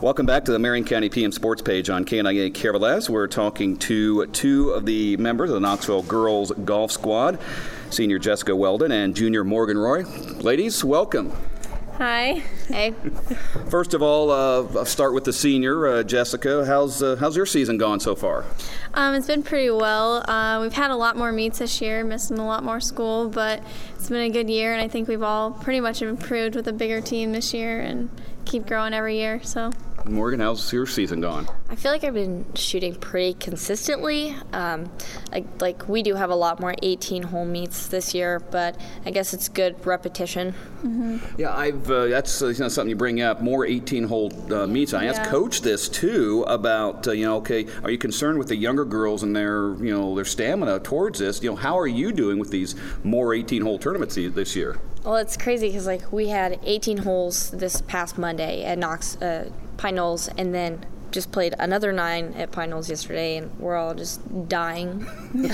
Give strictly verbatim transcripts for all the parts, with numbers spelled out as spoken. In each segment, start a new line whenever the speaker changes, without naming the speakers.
Welcome back to the Marion County P M Sports page on K N I A K R L S. We're talking to two of the members of the Knoxville Girls Golf Squad, senior Jessica Weldon and junior Morgan Roy. Ladies, welcome.
Hi. Hey.
First of all, uh, I'll start with the senior, uh, Jessica. How's uh, how's your season gone so far?
Um, it's been pretty well. Uh, we've had a lot more meets this year, missing a lot more school, but it's been a good year, and I think we've all pretty much improved with a bigger team this year and keep growing every year. So.
Morgan, how's your season gone?
I feel like I've been shooting pretty consistently. Um, like, like we do have a lot more eighteen-hole meets this year, but I guess it's good repetition.
Mm-hmm.
Yeah, I've uh, that's uh, you know, something you bring up. More eighteen-hole uh, meets. I asked
yeah.
Coach this too about uh, you know, okay, are you concerned with the younger girls and their you know their stamina towards this? You know, how are you doing with these more eighteen-hole tournaments this year?
Well, it's crazy because like we had eighteen holes this past Monday at Knox. Uh, Pine Knolls, and then just played another nine at Pine Knolls yesterday, and we're all just dying.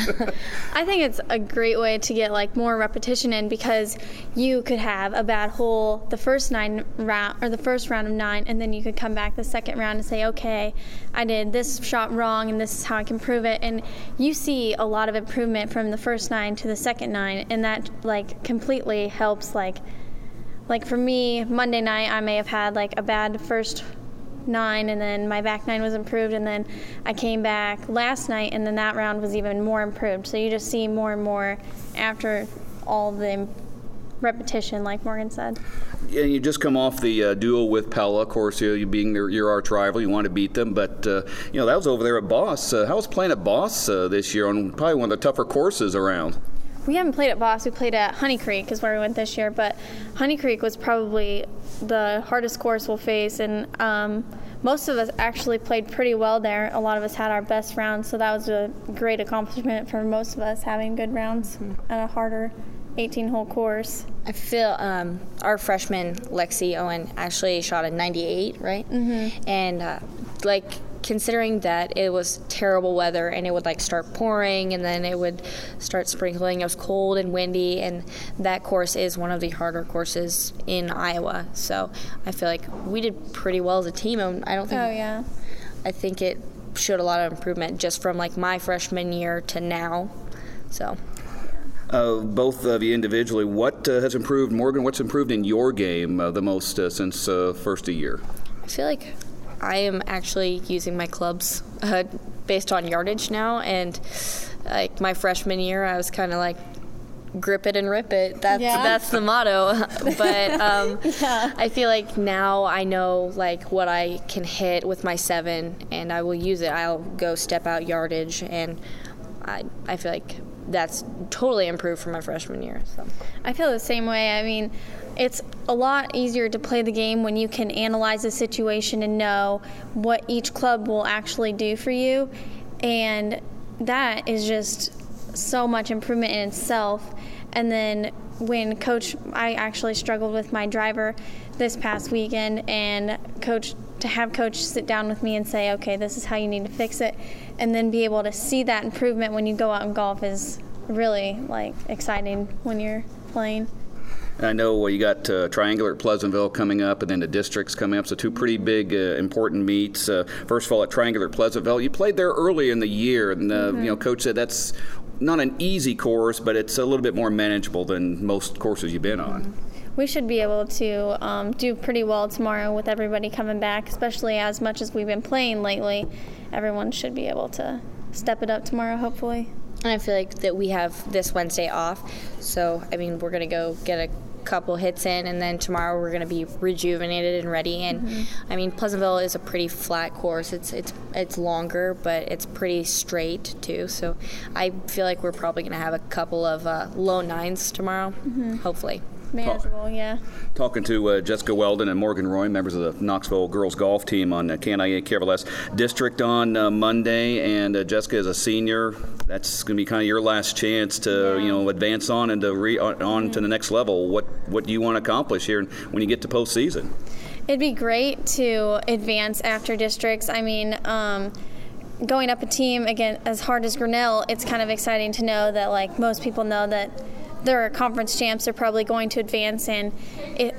I think it's a great way to get like more repetition in, because you could have a bad hole the first nine round or the first round of nine, and then you could come back the second round and say, okay, I did this shot wrong, and this is how I can prove it. And you see a lot of improvement from the first nine to the second nine, and that like completely helps. Like, like for me, Monday night I may have had like a bad first nine, and then my back nine was improved, and then I came back last night, and then that round was even more improved. So you just see more and more after all the repetition, like Morgan said.
Yeah, you just come off the uh, duel with Pella. Of course, you, you being their, your arch rival, you want to beat them. But uh, you know that was over there at Boss. Uh, how was playing at Boss uh, this year on probably one of the tougher courses around?
We haven't played at Boss. We played at Honey Creek is where we went this year. But Honey Creek was probably the hardest course we'll face, and um, most of us actually played pretty well there. A lot of us had our best rounds, so that was a great accomplishment for most of us, having good rounds at a harder eighteen-hole course.
I feel um, our freshman Lexi Owen actually shot a ninety-eight, right?
Mm-hmm.
And uh, like considering that it was terrible weather and it would like start pouring and then it would start sprinkling. It was cold and windy, and that course is one of the harder courses in Iowa. So I feel like we did pretty well as a team. And I don't think.
Oh yeah.
I think it showed a lot of improvement just from like my freshman year to now. So.
Uh, both of you individually, what uh, has improved, Morgan? What's improved in your game uh, the most uh, since uh, first a year?
I feel like I am actually using my clubs uh, based on yardage now, and like my freshman year, I was kind of like grip it and rip it. That's
yeah.
that's the motto. But um,
yeah.
I feel like now I know like what I can hit with my seven, and I will use it. I'll go step out yardage, and I I feel like that's totally improved from my freshman year. So
I feel the same way. I mean, it's a lot easier to play the game when you can analyze the situation and know what each club will actually do for you, and that is just so much improvement in itself. And then when coach, I actually struggled with my driver this past weekend, and coach to have coach sit down with me and say, okay, this is how you need to fix it, and then be able to see that improvement when you go out and golf is really like exciting when you're playing.
I know you got uh, Triangular at Pleasantville coming up, and then the districts coming up, so two pretty big, uh, important meets. Uh, first of all, at Triangular at Pleasantville, you played there early in the year, and uh, mm-hmm. you know, Coach said that's not an easy course, but it's a little bit more manageable than most courses you've been on.
Mm-hmm. We should be able to um, do pretty well tomorrow with everybody coming back, especially as much as we've been playing lately. Everyone should be able to step it up tomorrow, hopefully.
And I feel like that we have this Wednesday off, so I mean we're gonna go get a couple hits in, and then tomorrow we're going to be rejuvenated and ready. And mm-hmm. I mean, Pleasantville is a pretty flat course. It's it's it's longer, but it's pretty straight too. So I feel like we're probably going to have a couple of uh, low nines tomorrow, mm-hmm. hopefully.
Manageable, yeah.
Talking to uh, Jessica Weldon and Morgan Roy, members of the Knoxville girls golf team on uh, K N I A K R L S District on uh, Monday, and uh, Jessica is a senior. That's going to be kind of your last chance to
yeah.
you know advance on and to re- on, on mm-hmm. to the next level. What what do you want to accomplish here when you get to postseason?
It'd be great to advance after districts. I mean. Um, going up a team again as hard as Grinnell, it's kind of exciting to know that like most people know that they're conference champs, are probably going to advance, and it,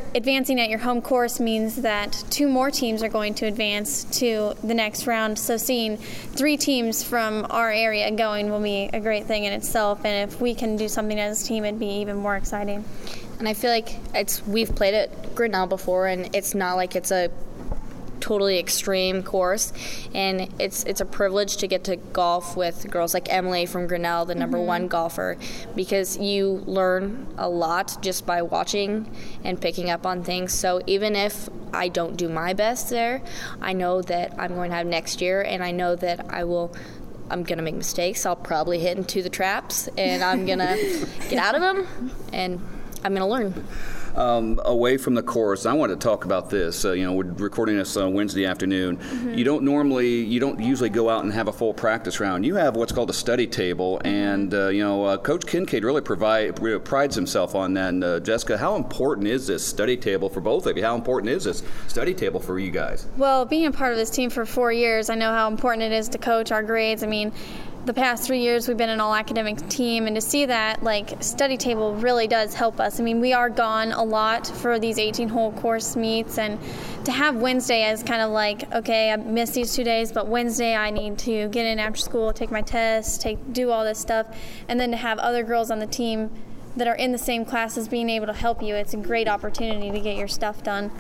advancing at your home course means that two more teams are going to advance to the next round. So seeing three teams from our area going will be a great thing in itself. And if we can do something as a team, it'd be even more exciting.
And I feel like it's we've played at Grinnell before, and it's not like it's a totally extreme course, and it's it's a privilege to get to golf with girls like Emily from Grinnell, the number mm-hmm. one golfer, because you learn a lot just by watching and picking up on things. So even if I don't do my best there, I know that I'm going to have next year, and I know that I will I'm going to make mistakes. I'll probably hit into the traps, and I'm going to get out of them, and I'm going to learn.
Um, away from the course, I want to talk about this. Uh, you know, we're recording this on Wednesday afternoon. Mm-hmm. You don't normally, you don't usually go out and have a full practice round. You have what's called a study table, and uh, you know, uh, Coach Kincaid really provide really prides himself on that. And uh, Jessica, how important is this study table for both of you? How important is this study table for you guys?
Well, being a part of this team for four years, I know how important it is to coach our grades. I mean, the past three years we've been an all-academic team, and to see that, like, study table really does help us. I mean, we are gone a lot for these eighteen-hole course meets, and to have Wednesday as kind of like, okay, I missed these two days, but Wednesday I need to get in after school, take my test, take do all this stuff, and then to have other girls on the team that are in the same classes being able to help you, it's a great opportunity to get your stuff done.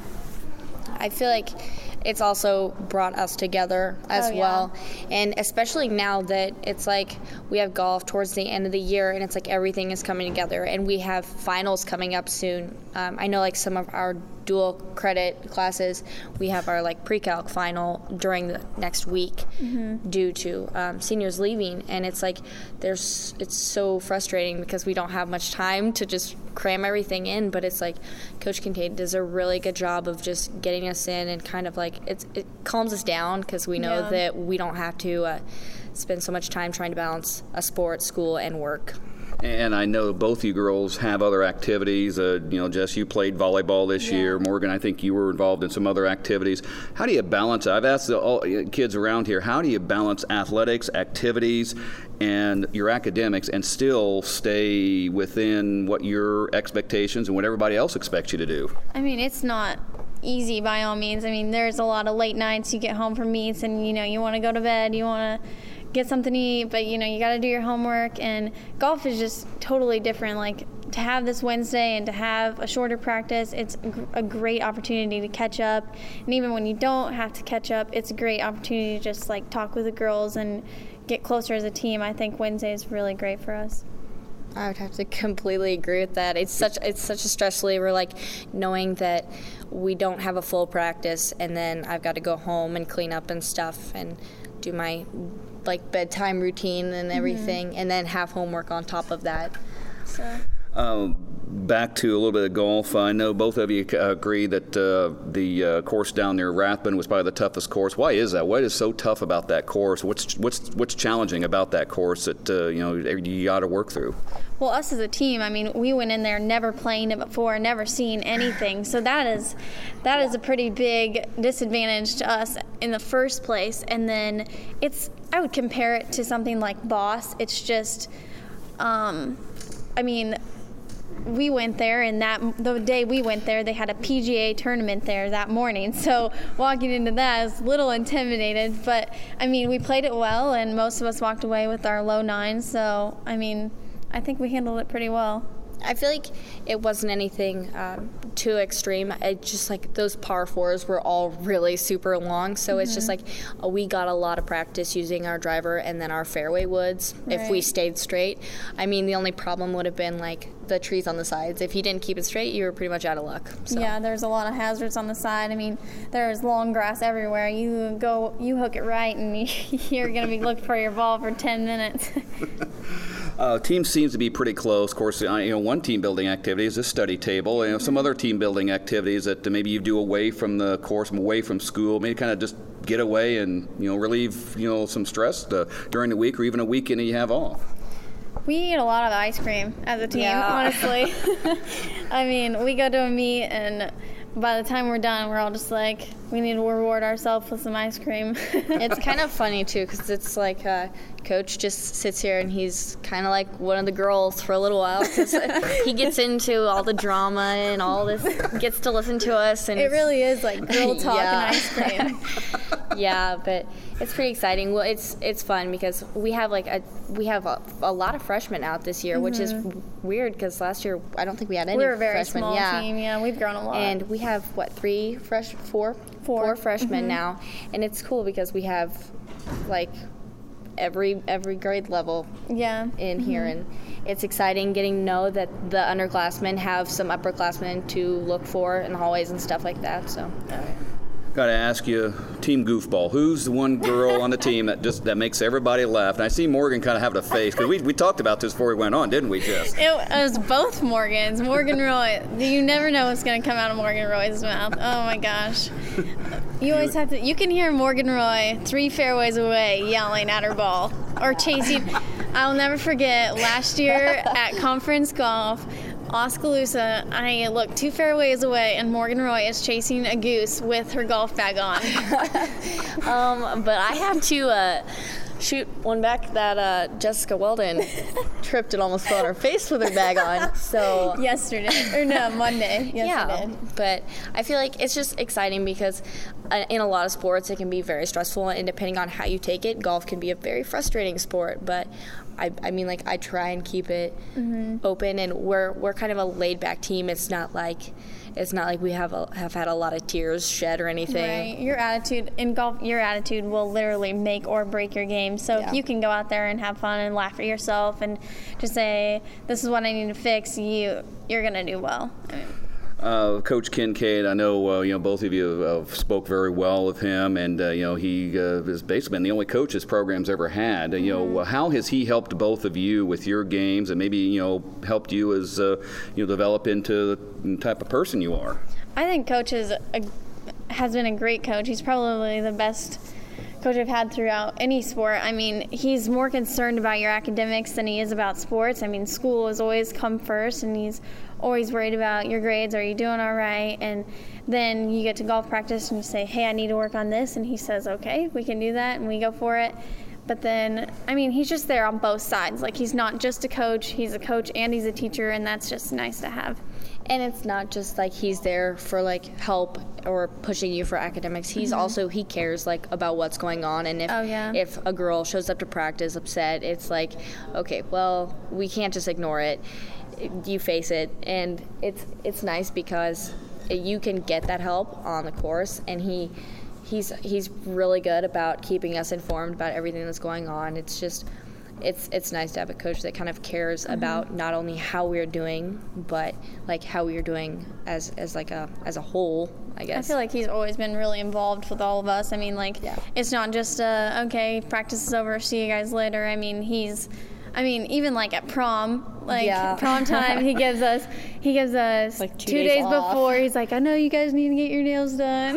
I feel like it's also brought us together as
oh, yeah.
well. And especially now that it's like we have golf towards the end of the year, and it's like everything is coming together, and we have finals coming up soon. Um, I know like some of our dual credit classes, we have our like pre-calc final during the next week mm-hmm. due to um, seniors leaving, and it's like there's it's so frustrating because we don't have much time to just cram everything in, but it's like Coach Kincaid does a really good job of just getting us in and kind of like it's, it calms us down because we know
yeah.
that we don't have to uh, spend so much time trying to balance a sport, school, and work.
And I know both you girls have other activities. Uh, you know, Jess, you played volleyball this
yeah.
year. Morgan, I think you were involved in some other activities. How do you balance? I've asked the all, kids around here, how do you balance athletics, activities, and your academics and still stay within what your expectations and what everybody else expects you to do?
I mean, it's not easy by all means. I mean, there's a lot of late nights. You get home from meets and, you know, you want to go to bed, you want to get something to eat, but, you know, you got to do your homework, and golf is just totally different. Like, to have this Wednesday and to have a shorter practice, it's a great opportunity to catch up, and even when you don't have to catch up, it's a great opportunity to just, like, talk with the girls and get closer as a team. I think Wednesday is really great for us.
I would have to completely agree with that. It's such it's such a stress reliever, like knowing that we don't have a full practice, and then I've got to go home and clean up and stuff and do my like bedtime routine and everything, mm-hmm. and then have homework on top of that.
So.
Um, back to a little bit of golf. I know both of you agree that uh, the uh, course down there, Rathbun, was probably the toughest course. Why is that? What is so tough about that course? What's what's what's challenging about that course that uh, you know you got to work through?
Well, us as a team, I mean, we went in there never playing it before, never seen anything. So that is that is a pretty big disadvantage to us in the first place. And then it's I would compare it to something like Boss. It's just, um, I mean. We went there, and that the day we went there, they had a P G A tournament there that morning. So walking into that, I was a little intimidated. But, I mean, we played it well, and most of us walked away with our low nines. So, I mean, I think we handled it pretty well.
I feel like it wasn't anything um, too extreme. It just like those par fours were all really super long, so mm-hmm. it's just like uh, we got a lot of practice using our driver and then our fairway woods right. if we stayed straight. I mean, the only problem would have been like the trees on the sides. If you didn't keep it straight, you were pretty much out of luck. So.
Yeah, there's a lot of hazards on the side. I mean, there's long grass everywhere. You go, you hook it right, and you're going to be looking for your ball for ten minutes.
Uh, team seems to be pretty close. Of course, you know, one team building activity is a study table. You know, some other team building activities that maybe you do away from the course, away from school, maybe kind of just get away and, you know, relieve, you know, some stress uh, during the week or even a weekend that you have off.
We eat a lot of ice cream as a team,
yeah.
honestly. I mean, we go to a meet and by the time we're done, we're all just like, we need to reward ourselves with some ice cream.
It's kind of funny, too, because it's like uh, Coach just sits here and he's kind of like one of the girls for a little while. Cause he gets into all the drama and all this, gets to listen to us. And
it really is like girl talk
yeah.
and ice cream.
Yeah, but it's pretty exciting. Well, it's it's fun because we have like a we have a, a lot of freshmen out this year, mm-hmm. which is weird because last year I don't think we had any.
We're a very
freshmen.
small
yeah.
team. Yeah, we've grown a lot.
And we have what three fresh four
four,
four freshmen
mm-hmm.
now, and it's cool because we have like every every grade level
yeah.
in
mm-hmm.
here, and it's exciting getting to know that the underclassmen have some upperclassmen to look for in the hallways and stuff like that. So.
Got to ask you, Team Goofball, who's the one girl on the team that just that makes everybody laugh? And I see Morgan kind of having a face, because we, we talked about this before we went on, didn't we, Jess?
It was both Morgans. Morgan Roy. You never know what's going to come out of Morgan Roy's mouth. Oh, my gosh. You always have to, you can hear Morgan Roy three fairways away yelling at her ball or chasing. I'll never forget last year at conference golf, Oskaloosa, I look two fairways away, and Morgan Roy is chasing a goose with her golf bag on.
um, but I have to uh, shoot one back that uh, Jessica Weldon tripped and almost fell on her face with her bag on. So
yesterday, or no, Monday. Yesterday.
Yeah, but I feel like it's just exciting because uh, in a lot of sports it can be very stressful, and depending on how you take it, golf can be a very frustrating sport. But I, I mean, like, I try and keep it mm-hmm. open, and we're we're kind of a laid-back team. It's not like it's not like we have a, have had a lot of tears shed or anything.
Right. Your attitude in golf, your attitude will literally make or break your game. So yeah. if you can go out there and have fun and laugh at yourself and just say, "This is what I need to fix," you you're gonna do well. I mean,
Uh, Coach Kincaid, I know uh, you know both of you uh, spoke very well of him, and uh, you know he uh, has basically been the only coach this program's ever had. Uh, you mm-hmm. know, how has he helped both of you with your games, and maybe you know helped you as uh, you know develop into the type of person you are?
I think Coach is a, has been a great coach. He's probably the best coach I've had throughout any sport. I mean, he's more concerned about your academics than he is about sports. I mean, school has always come first, and he's always worried about your grades. Are you doing all right? And then you get to golf practice and you say, hey, I need to work on this. And he says, okay, we can do that. And we go for it. But then, I mean, he's just there on both sides. Like, he's not just a coach. He's a coach and he's a teacher, and that's just nice to have.
And it's not just like he's there for like help or pushing you for academics. He's mm-hmm. also, he cares like about what's going on. And if
oh, yeah.
if a girl shows up to practice upset, it's like, okay, well, we can't just ignore it. You face it. And it's it's nice because you can get that help on the course, and he he's he's really good about keeping us informed about everything that's going on. It's just It's it's nice to have a coach that kind of cares mm-hmm. about not only how we're doing, but like how we're doing as as like a as a whole, I guess.
I feel like he's always been really involved with all of us. I mean, like
yeah.
it's not just uh, okay, practice is over, see you guys later. I mean, he's I mean, even like at prom, like
yeah.
prom time, he gives us he gives us
like two,
two
days,
days
off.
before. He's like, I know you guys need to get your nails done,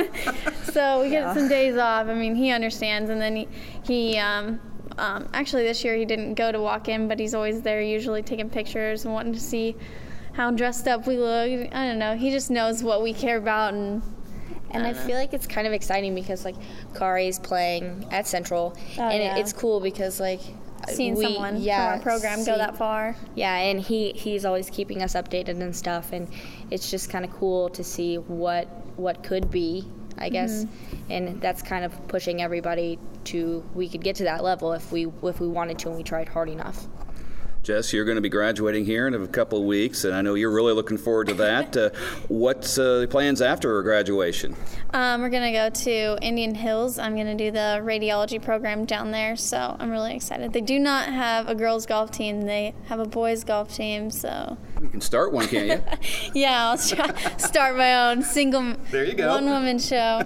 so we
yeah.
get some days off. I mean, he understands, and then he he. Um, Um, actually, this year he didn't go to walk in, but he's always there, usually taking pictures and wanting to see how dressed up we look. I don't know. He just knows what we care about, and
and I, I feel like it's kind of exciting because like Kari's playing at Central,
oh,
and
yeah.
it, it's cool because like
seeing
we,
someone
yeah,
from our program
see,
go that far.
Yeah, and he he's always keeping us updated and stuff, and it's just kind of cool to see what what could be, I guess, mm-hmm. and that's kind of pushing everybody to we could get to that level if we if we wanted to and we tried hard enough.
Jess, you're going to be graduating here in a couple of weeks, and I know you're really looking forward to that. uh, what's uh, the plans after graduation?
Um, we're going to go to Indian Hills. I'm going to do the radiology program down there, so I'm really excited. They do not have a girls' golf team. They have a boys' golf team, so...
You can start one, can't you?
Yeah, I'll try, start my own single
there you go.
one-woman show.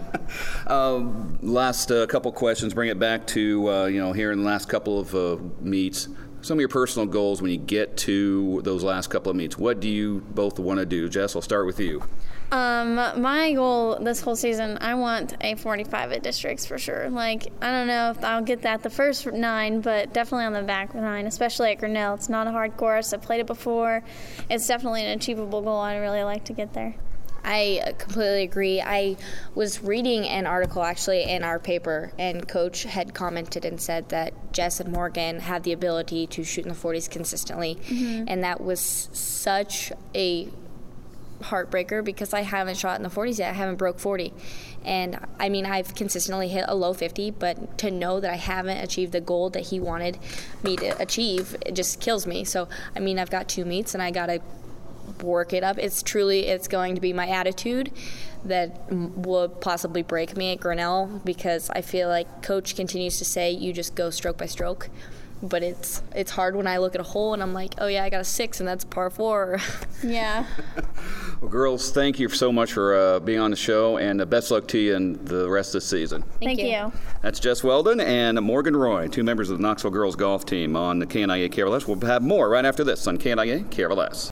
um, last uh, couple questions. Bring it back to, uh, you know, here in the last couple of uh, meets. Some of your personal goals when you get to those last couple of meets. What do you both want to do? Jess, I'll start with you.
Um, my goal this whole season, I want a forty-five at districts for sure. Like, I don't know if I'll get that the first nine, but definitely on the back nine, especially at Grinnell. It's not a hard course. I've played it before. It's definitely an achievable goal. I'd really like to get there.
I completely agree. I was reading an article actually in our paper, and Coach had commented and said that Jess and Morgan have the ability to shoot in the forties consistently, mm-hmm. and that was such a heartbreaker because I haven't shot in the forties yet. I haven't broke forty. And I mean, I've consistently hit a low fifty, but to know that I haven't achieved the goal that he wanted me to achieve, it just kills me. So, I mean, I've got two meets and I got to work it up. It's truly, it's going to be my attitude that will possibly break me at Grinnell, because I feel like Coach continues to say you just go stroke by stroke. But it's it's hard when I look at a hole and I'm like, oh yeah, I got a six and that's par four.
Yeah.
Well, girls, thank you so much for uh, being on the show, and uh, best luck to you in the rest of the season.
Thank, Thank you. you.
That's Jess Weldon and Morgan Roy, two members of the Knoxville girls golf team on the K N I A K R L S. We'll have more right after this on K N I A K R L S.